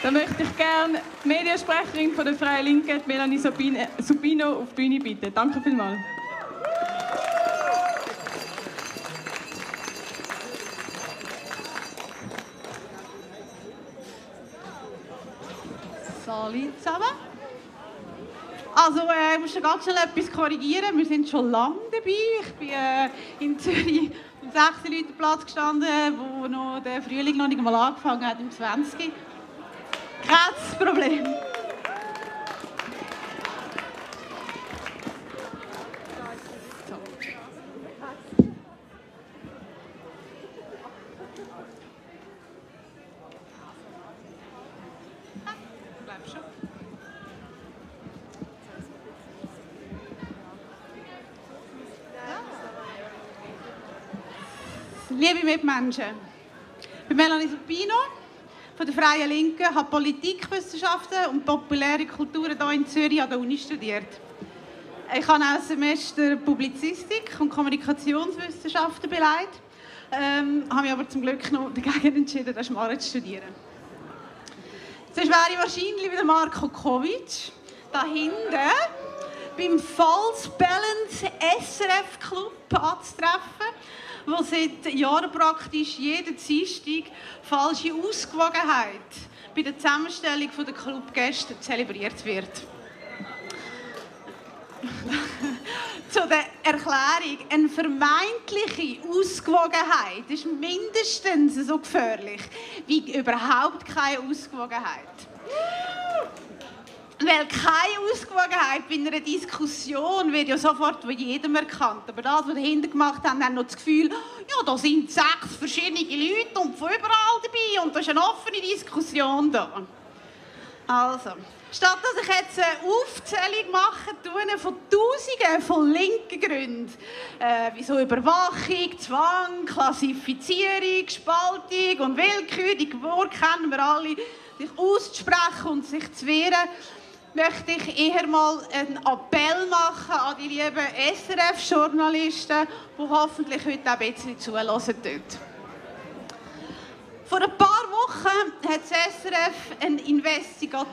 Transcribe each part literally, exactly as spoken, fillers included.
Dann möchte ich gerne die Mediensprecherin von der Freien Linken, Melanie Supino, auf die Bühne bitten. Danke vielmals. Hallo zusammen. Also, äh, ich muss schon ganz schnell etwas korrigieren. Wir sind schon lange dabei. Ich bin äh, in Zürich am sechsten Leute-Platz gestanden, wo noch der Frühling noch nicht mal angefangen hat, im zwanzig. Kein Problem. Liebe Mitmenschen, ich bin Melanie Supino von der Freien Linken, habe Politikwissenschaften und populäre Kulturen hier in Zürich an der Uni studiert. Ich habe auch ein Semester Publizistik und Kommunikationswissenschaften beleidigt, ähm, habe mich aber zum Glück noch dagegen entschieden, das Schmarrn zu studieren. Sonst wäre ich wahrscheinlich wie der Marko Kovic, da hinten beim False Balance S R F Club anzutreffen, wo seit Jahren praktisch jeden Dienstag falsche Ausgewogenheit bei der Zusammenstellung der Clubgäste zelebriert wird. Zu der Erklärung: Eine vermeintliche Ausgewogenheit ist mindestens so gefährlich wie überhaupt keine Ausgewogenheit. Weil keine Ausgewogenheit bei einer Diskussion wird ja sofort von jedem erkannt. Aber das, was wir dahinter gemacht haben, haben noch das Gefühl, ja, da sind sechs verschiedene Leute und von überall dabei und da ist eine offene Diskussion da. Also, statt dass ich jetzt eine Aufzählung mache, tue von Tausenden von linken Gründen, äh, wie so Überwachung, Zwang, Klassifizierung, Spaltung und Willkür, die Geburt kennen wir alle, sich auszusprechen und sich zu wehren, möchte ich eher mal einen Appell machen an die lieben S R F-Journalisten, die hoffentlich heute auch ein bisschen zuhören dort. Vor ein paar Wochen hat das S R F einen Investigativdesk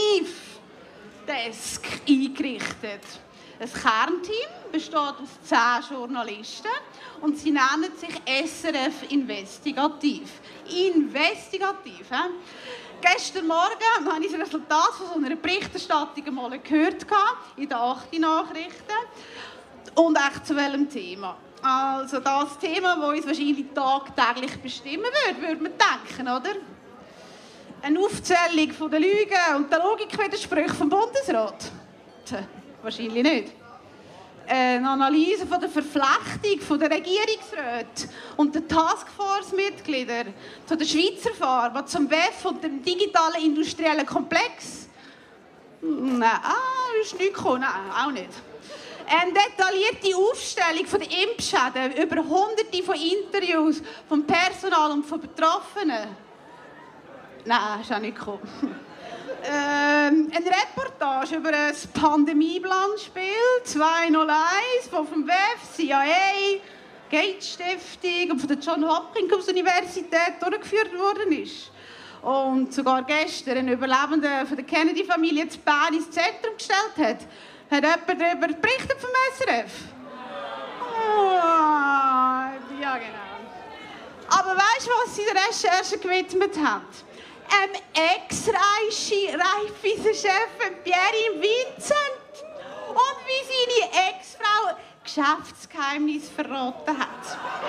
eingerichtet. Ein Kernteam besteht aus zehn Journalisten und sie nennen sich S R F Investigativ. Investigativ, he? Gestern Morgen habe ich das Resultat von so einer Berichterstattung mal gehört, in den achten Nachrichten. Und echt zu welchem Thema? Also das Thema, das uns wahrscheinlich tagtäglich bestimmen würde, würde man denken, oder? Eine Aufzählung von der Lügen und der Logikwidersprüche vom Bundesrat? Tja, wahrscheinlich nicht. Eine Analyse von der Verflechtung der Regierungsräte und der Taskforce-Mitglieder zu der Schweizer Farbe, zum W E F und dem digitalen industriellen Komplex? Nein, ah, ist nicht gekommen. Nein, auch nicht. Eine detaillierte Aufstellung von der Impfschäden über hunderte von Interviews vom Personal und von Betroffenen? Nein, ist auch nicht gekommen. Ähm, eine Reportage über ein Pandemie-Planspiel zweihunderteins, das vom W E F, C I A, Gates Stiftung und von der Johns Hopkins Universität durchgeführt worden ist. Und sogar gestern ein Überlebender von der Kennedy-Familie zu Bern ins Zentrum gestellt hat. Hat jemand darüber berichtet vom S R F? Oh, ja, genau. Aber weißt du, was sie der Recherche gewidmet hat? Ein Ex-Reifwiesenchef Pierre Vincent und wie seine Ex-Frau Geschäftsgeheimnis verraten hat.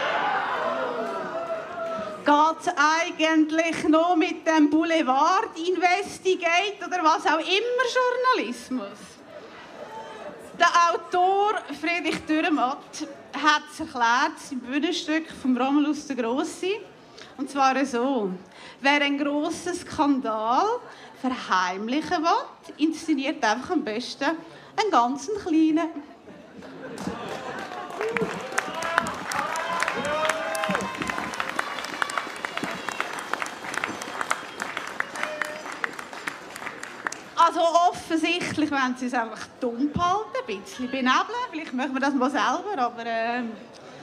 Geht es eigentlich noch mit dem Boulevard Investigate oder was auch immer Journalismus? Der Autor Friedrich Dürrenmatt hat es erklärt, im Bühnenstück von Romulus der Grosse. Und zwar so: Wer einen grossen Skandal verheimlichen will, inszeniert einfach am besten einen ganz kleinen. Also offensichtlich wollen sie es einfach dumm behalten, ein bisschen benebeln. Vielleicht machen wir das mal selber, aber äh,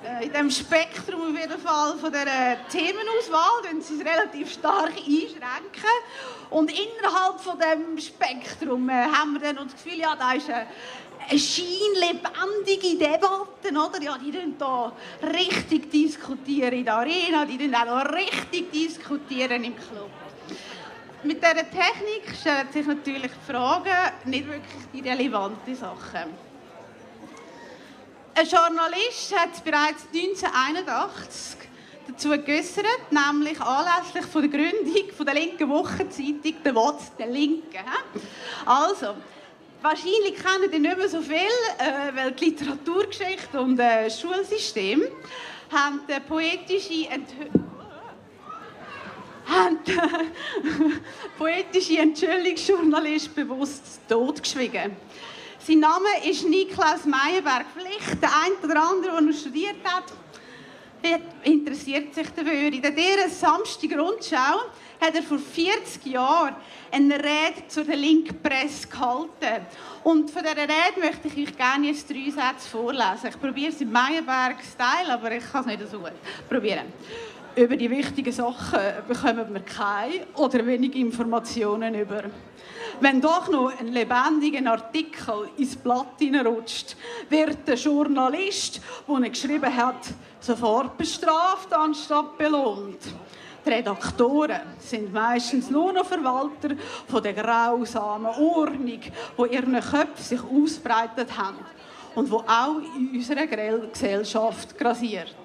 In diesem Spektrum auf jeden Fall von dieser Themenauswahl wenn sie es relativ stark einschränken. Und innerhalb von diesem Spektrum äh, haben wir dann das Gefühl, ja, da ist eine, eine scheinlebendige Debatte, oder? Ja, die diskutieren da richtig diskutieren in der Arena, die diskutieren auch noch richtig diskutieren im Club. Mit dieser Technik stellen sich natürlich die Fragen, nicht wirklich die relevanten Sachen. Ein Journalist hat es bereits neunzehnhunderteinundachtzig dazu geäußert, nämlich anlässlich von der Gründung von der linken Wochenzeitung «Der Wotz der Linken». Also, wahrscheinlich kennen die nicht mehr so viel, äh, weil die Literaturgeschichte und äh, das Schulsystem haben den poetischen Enthüllung haben den poetischen Enthüllungsjournalist bewusst totgeschwiegen. Sein Name ist Niklaus Meyerberg. Vielleicht der eine oder andere, der noch studiert hat, interessiert sich dafür. In dieser Samstag-Rundschau hat er vor vierzig Jahren eine Rede zur linken Presse gehalten. Und von dieser Rede möchte ich euch gerne jetzt drei Sätze vorlesen. Ich probiere es im Meyerberg-Style, aber ich kann es nicht so gut probieren. Über die wichtigen Sachen bekommen wir keine oder wenige Informationen über. Wenn doch noch ein lebendiger Artikel ins Blatt hineinrutscht, wird der Journalist, der ihn geschrieben hat, sofort bestraft anstatt belohnt. Die Redaktoren sind meistens nur noch Verwalter von der grausamen Ordnung, die ihren Köpfen sich ausbreitet haben und die auch in unserer Gesellschaft grassiert.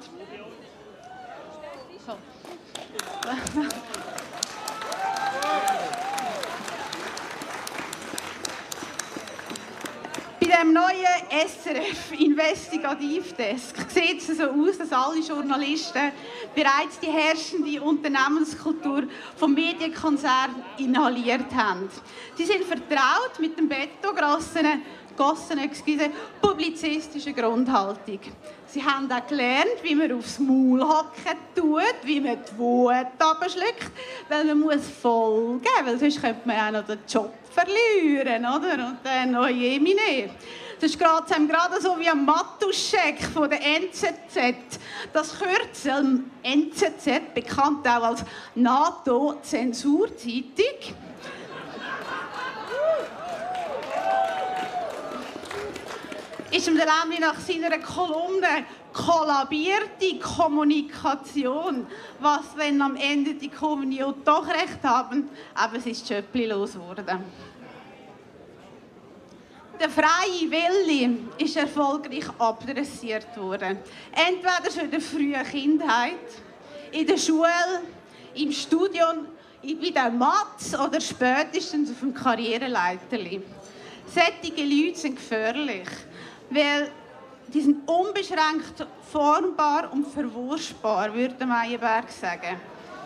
So. Bei dem neuen S R F-Investigativdesk sieht es so aus, dass alle Journalisten bereits die herrschende Unternehmenskultur vom Medienkonzern inhaliert haben. Sie sind vertraut mit dem betongegossenen excuse, publizistischen Grundhaltung. Sie haben auch gelernt, wie man aufs Maul hocken tut, wie man die Wut abschluckt, weil man muss folgen, weil sonst könnte man auch noch den Job verlieren, oder? Und dann noch jemine. Das ist gerade, gerade so wie ein Matuschek von der N Z Z. Das Kürzel N Z Z, bekannt auch als NATO-Zensurzeitung, ist ihm dann nämlich nach seiner Kolumne «Kollabierte Kommunikation», was, wenn am Ende die Kommunion doch recht haben, aber es ist Schöppli losgeworden. Der freie Wille ist erfolgreich abdressiert worden. Entweder schon in der frühen Kindheit, in der Schule, im Studium, bei der Matz oder spätestens auf dem Karriereleiterli. Solche Leute sind gefährlich, weil die sind unbeschränkt formbar und verwurstbar, würde Meyerberg sagen.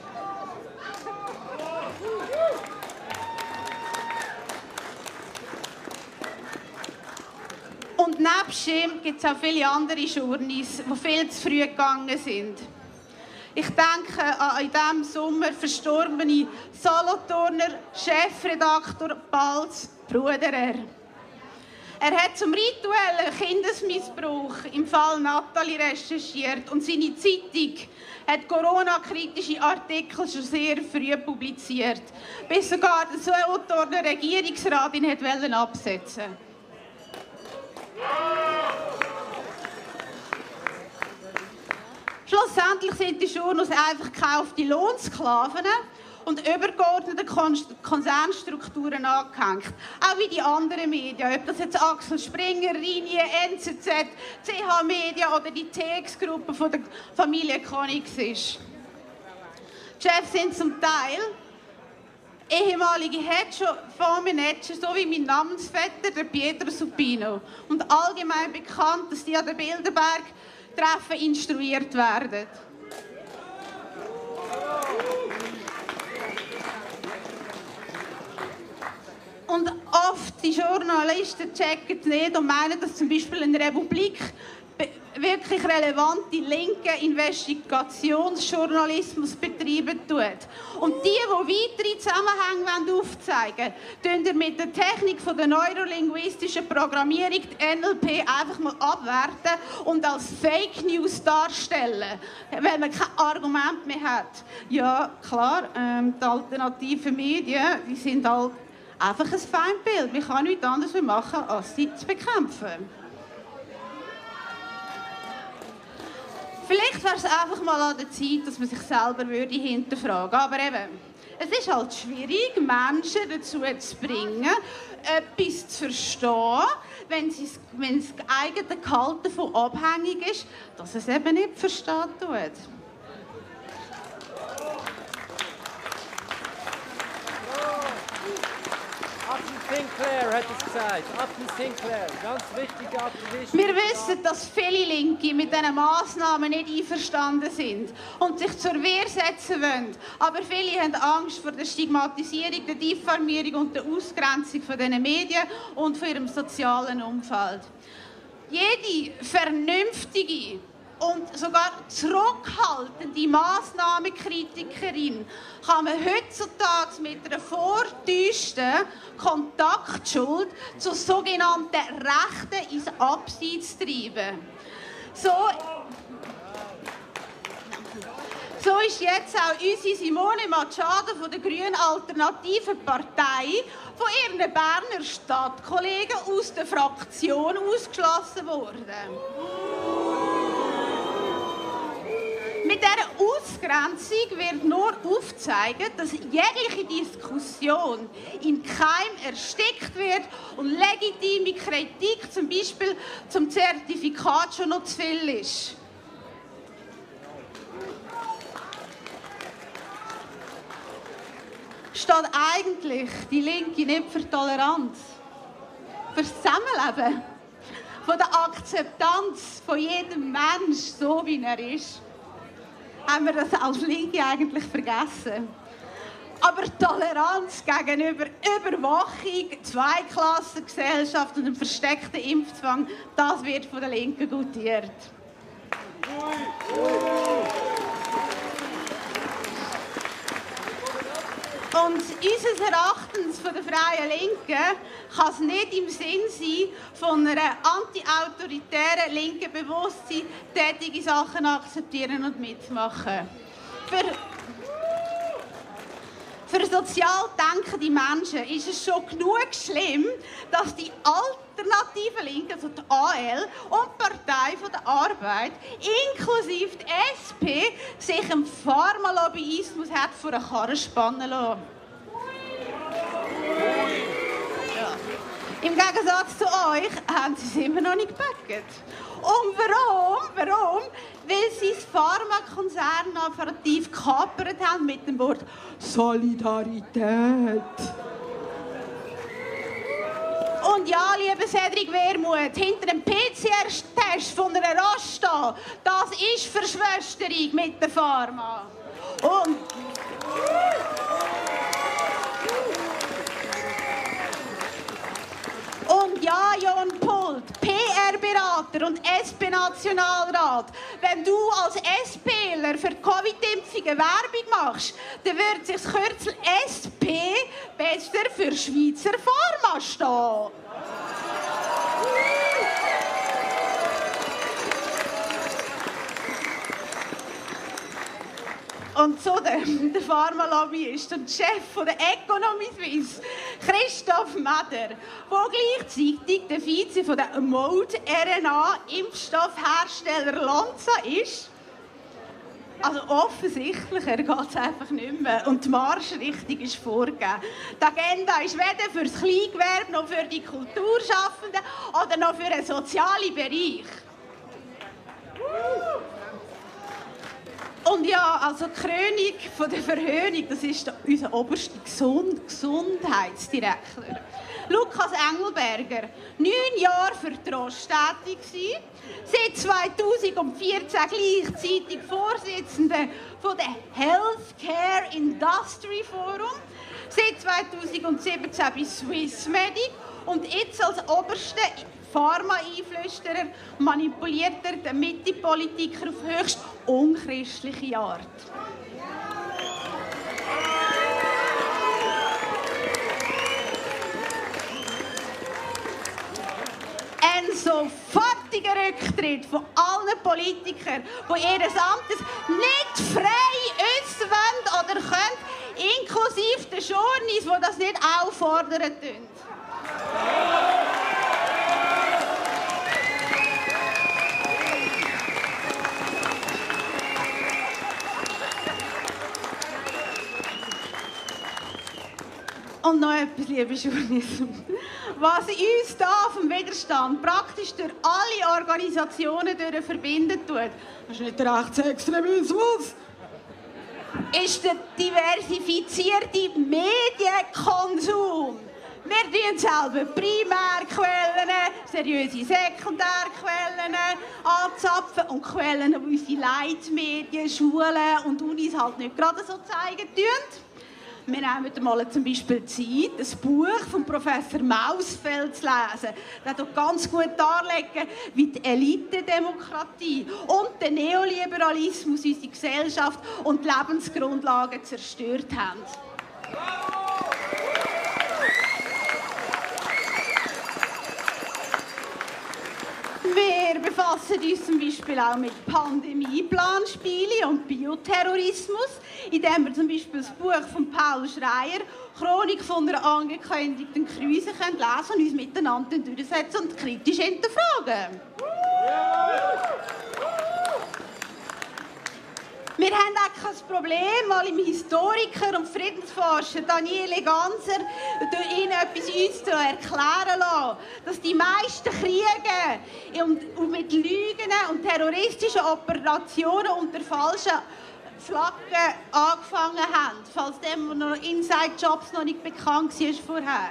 Und nebst ihm gibt es auch viele andere Journeys, die viel zu früh gegangen sind. Ich denke an in diesem Sommer verstorbene Solothurner Chefredaktor Balz Bruderer. Er hat zum rituellen Kindesmissbrauch im Fall Nathalie recherchiert und seine Zeitung hat Corona-kritische Artikel schon sehr früh publiziert, bis sogar der Solothurner Regierungsrat ihn wollte absetzen. Schlussendlich sind die Journals einfach gekaufte Lohnsklaven und übergeordnete Konzernstrukturen angehängt. Auch wie die anderen Medien, ob das jetzt Axel Springer, Ringier, N Z Z, C H Media oder die T X-Gruppe von der Familie Konix ist. Die Chefs sind zum Teil ehemalige Hedgefondsmanager, so wie mein Namensvetter, der Pietro Supino. Und allgemein bekannt, dass die an den Bilderberg-Treffen instruiert werden. Und oft die Journalisten checken es nicht und meinen, dass zum Beispiel eine Republik wirklich relevante linke Investigationsjournalismus betreiben tut. Und die, die weitere Zusammenhänge aufzeigen wollen, tun mit der Technik von der neurolinguistischen Programmierung die N L P einfach mal abwerten und als Fake News darstellen, weil man kein Argument mehr hat. Ja, klar, ähm, die alternativen Medien, die sind halt einfach ein Feindbild. Man kann nichts anderes mehr machen, als sie zu bekämpfen. Vielleicht wäre es einfach mal an der Zeit, dass man sich selber würde hinterfragen würde. Aber eben, es ist halt schwierig, Menschen dazu zu bringen, etwas zu verstehen, wenn, wenn das eigene Gehalt davon abhängig ist, dass es eben nicht verstehen tut. Upton Sinclair hat es gesagt. Upton Sinclair, ganz wichtiger Aktivist. Wir wissen, dass viele Linke mit diesen Massnahmen nicht einverstanden sind und sich zur Wehr setzen wollen. Aber viele haben Angst vor der Stigmatisierung, der Diffamierung und der Ausgrenzung von diesen Medien und von ihrem sozialen Umfeld. Jede vernünftige und sogar zurückhaltende Massnahmenkritikerin kann man heutzutage mit einer vortäuschten Kontaktschuld zur sogenannten Rechten ins Abseits treiben. So, so ist jetzt auch unsere Simone Machado von der Grünen Alternativen Partei von ihren Berner Stadtkollegen aus der Fraktion ausgeschlossen worden. Mit dieser Ausgrenzung wird nur aufzeigen, dass jegliche Diskussion im Keim erstickt wird und legitime Kritik, zum Beispiel zum Zertifikat, schon noch zu viel ist. Steht eigentlich die Linke nicht für Toleranz, für das Zusammenleben, für die Akzeptanz von jedem Mensch, so wie er ist? Haben wir das als Linke eigentlich vergessen. Aber Toleranz gegenüber Überwachung, Zweiklassengesellschaft und einem versteckten Impfzwang, das wird von der Linken gutiert. Und unseres Erachtens von der Freien Linken kann es nicht im Sinn sein, von einer anti-autoritären linken Bewusstsein tätige Sachen akzeptieren und mitmachen. Für, für sozial denkende Menschen ist es schon genug schlimm, dass die alternative Linke, also die A L und die Partei der Arbeit, inklusive die S P, sich im Pharmalobbyismus hat vor eine Karre spannen lassen. Ja. Im Gegensatz zu euch haben sie es immer noch nicht gepackt. Und warum? Warum? Weil sie das Pharmakonzern-Narrativ gekapert haben mit dem Wort Solidarität. Und ja, liebe Cedric Wermuth, hinter dem P C R-Test von einer Rasta, das ist Verschwesterung mit der Pharma. Und Und ja, Jon Pult, P R-Berater und S P-Nationalrat, wenn du als SPler für die Covid-Impfungen Werbung machst, dann wird sich das Kürzel S P besser für Schweizer Pharma stehen. Und so der, der Pharmalobbyist und Chef von der Economy Suisse, Christoph Meder, der gleichzeitig der Vize von der Mode-R N A-Impfstoffhersteller Lonza ist. Also offensichtlich, er geht es einfach nicht mehr. Und die Marschrichtung ist vorgegeben. Die Agenda ist weder für das Kleingewerbe noch für die Kulturschaffenden oder noch für den sozialen Bereich. Und ja, also die Krönung von der Verhöhnung, das ist unser oberster Gesund Gesundheitsdirektor. Lukas Engelberger, neun Jahre für die Roche tätig gewesen, seit zweitausendvierzehn gleichzeitig Vorsitzender von der Healthcare Industry Forum, seit zweitausendsiebzehn bei Swissmedic und jetzt als oberster Pharma-Einflüsterer manipuliert er den Mitte-Politiker auf höchst unchristliche Art. Ein sofortiger Rücktritt von allen Politikern, die ihres Amtes nicht frei äußern wollen oder können, inklusive der Journeys, die das nicht auch fordern tun. Und noch etwas, liebe Journalisten. Was uns hier vom Widerstand praktisch durch alle Organisationen durch verbinden tut, das ist nicht der Rechtsextremismus, ist der diversifizierte Medienkonsum. Wir tun selber Primärquellen, seriöse Sekundärquellen anzapfen und Quellen, die unsere Leitmedien, Schulen und Unis halt nicht gerade so zeigen tun. Wir nehmen mal zum Beispiel Zeit, ein Buch von Professor Mausfeld zu lesen. Der darlegt ganz gut darlegen, wie die Elitedemokratie und der Neoliberalismus unsere Gesellschaft und die Lebensgrundlagen zerstört haben. Wir befassen uns zum Beispiel auch mit Pandemieplanspielen und Bioterrorismus, indem wir zum Beispiel das Buch von Paul Schreier, Chronik von einer angekündigten Krise, lesen und uns miteinander durchsetzen und kritisch hinterfragen. Wir haben auch kein Problem, mal im Historiker und Friedensforscher Daniele Ganser durch ihn etwas uns zu erklären lassen, dass die meisten Kriege und mit Lügen und terroristischen Operationen unter falschen Flaggen angefangen haben, falls dem noch Inside Jobs noch nicht bekannt war vorher.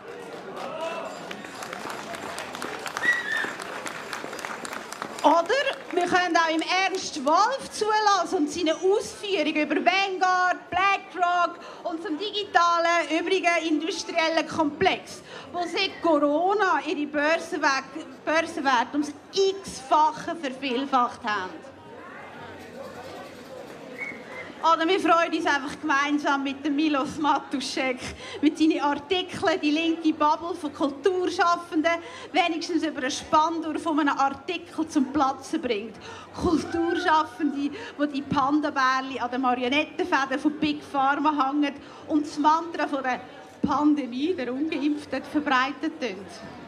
Oder wir können auch im Ernst Wolf zulassen und seine Ausführungen über Vanguard, BlackRock und zum digitalen, übrigen industriellen Komplex, wo seit Corona ihre Börsenwerte ums x-fache vervielfacht haben. Oder wir freuen uns einfach gemeinsam mit dem Milos Matuschek, mit seinen Artikeln «Die linke Bubble von Kulturschaffenden» wenigstens über einen Spann von einem Artikel zum Platzen bringt. Kulturschaffende, die die Panda-Bärli an den Marionettenfäden von Big Pharma hängen und das Mantra von der Pandemie, der Ungeimpften, verbreitet sind.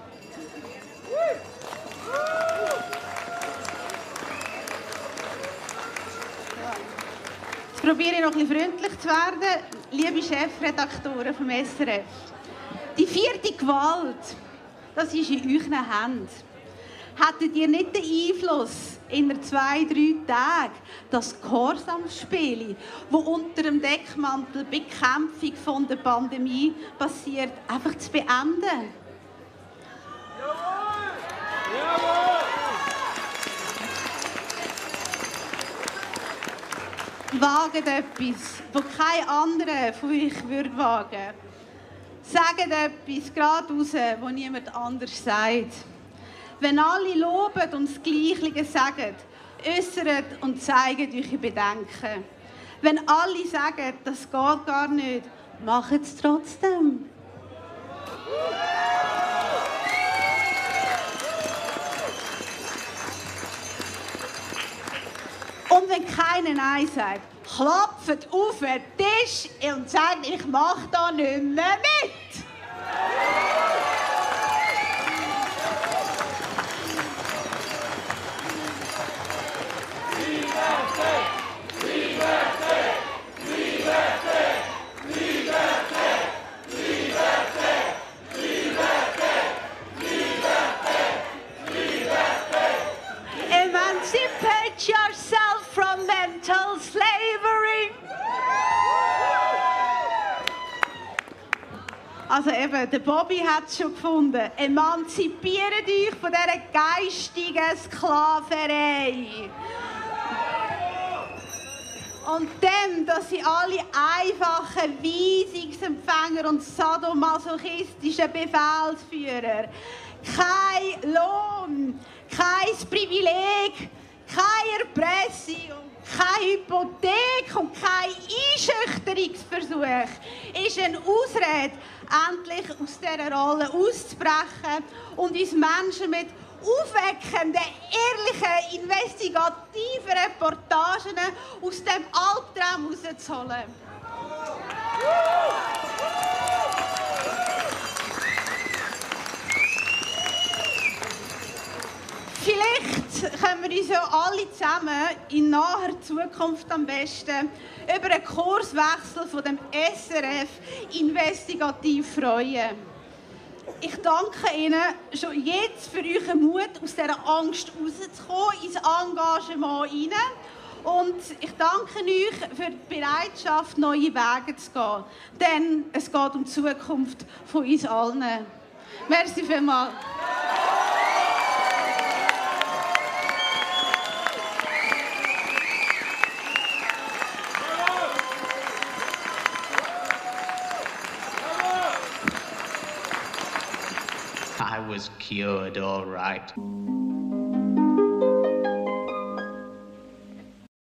Jetzt probiere ich noch ein bisschen freundlich zu werden, liebe Chefredaktoren vom S R F. Die vierte Gewalt, das ist in euren Händen. Hättet ihr nicht den Einfluss in zwei, drei Tagen, das Gehorsamsspiel, das unter dem Deckmantel Bekämpfung von der Pandemie passiert, einfach zu beenden? Jawohl! Jawohl! Waget etwas, das kein anderer von euch wagen würde. Sagt etwas gerade raus, was niemand anders sagt. Wenn alle loben und das Gleiche sagen, äußert und zeigt eure Bedenken. Wenn alle sagen, das geht gar nicht, macht es trotzdem. Und wenn keiner Nein sagt, klopft auf den Tisch und sagt, ich mache da nicht mehr mit. Emancipate yourself from mental slavery. Also eben, der Bobby hat es schon gefunden. Emanzipiert euch von dieser geistigen Sklaverei. Und dem, dass sie alle einfachen Weisungsempfänger und sadomasochistischen Befehlsführer kein Lohn, kein Privileg, keine Erpressung, keine Hypothek und kein Einschüchterungsversuch ist eine Ausrede, endlich aus dieser Rolle auszubrechen und uns Menschen mit aufweckenden, ehrlichen, investigativen Reportagen aus dem Albtraum rauszuholen. Vielleicht können wir uns ja alle zusammen in naher Zukunft am besten über einen Kurswechsel von dem S R F investigativ freuen. Ich danke Ihnen schon jetzt für euren Mut, aus dieser Angst rauszukommen, ins Engagement hinein. Und ich danke euch für die Bereitschaft, neue Wege zu gehen. Denn es geht um die Zukunft von uns allen. Merci vielmals. I was cured, all right.